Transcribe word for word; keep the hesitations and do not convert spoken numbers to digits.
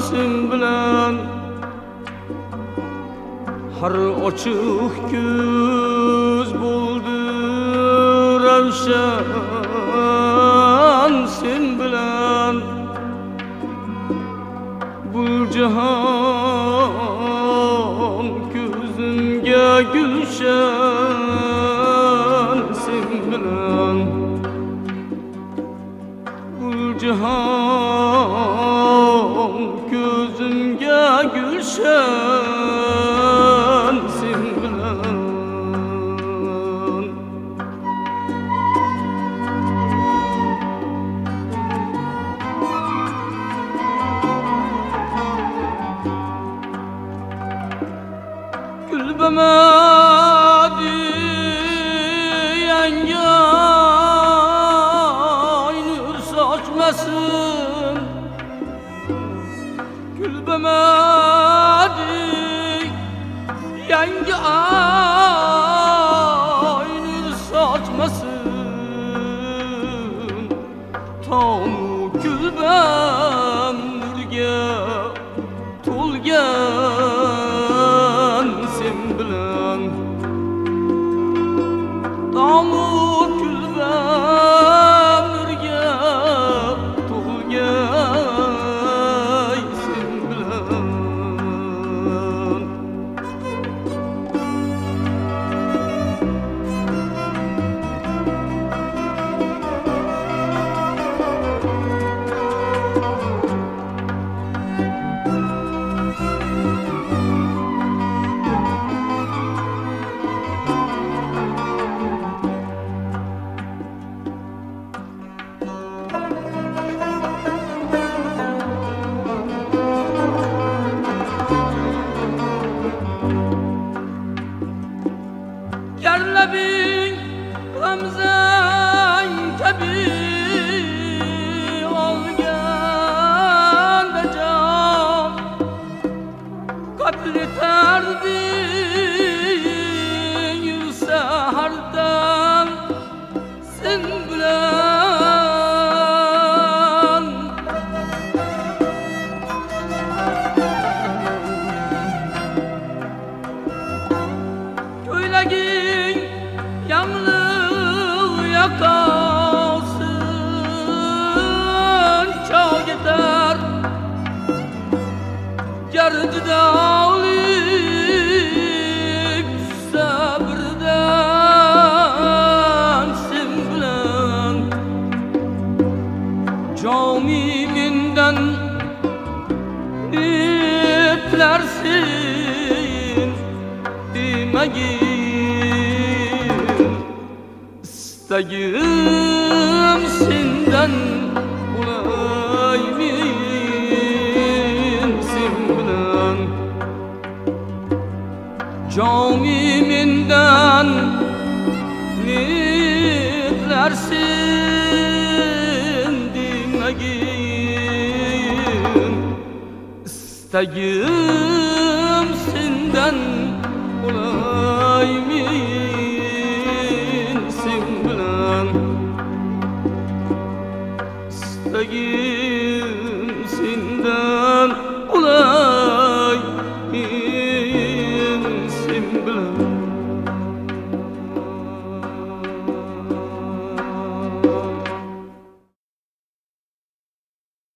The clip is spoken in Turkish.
sen bilen har açık göz buldu ravşan sen bilen bu cihan gözümge gülşen sen bilen bu cihan gözümge gülşen sen bilen Gülbemedi yenge aynur saçmasın Gülbemedi yenge aynur saçmasın Tam gülbem nurga to'lgan sen bilen Damut gülbem nurga to'lgan sen bilen Yerlebin Ramzan tabi olgan da can Katli terdin yürse hardan sen bilen Köylegi yanlı yakasın çağ yeter Gerdi dağlık sabırdan sen bilen Camiminden nitlersin demeyin İsteyim senden olayım sen bilen Camiminden nitlersin demeyin İsteyim senden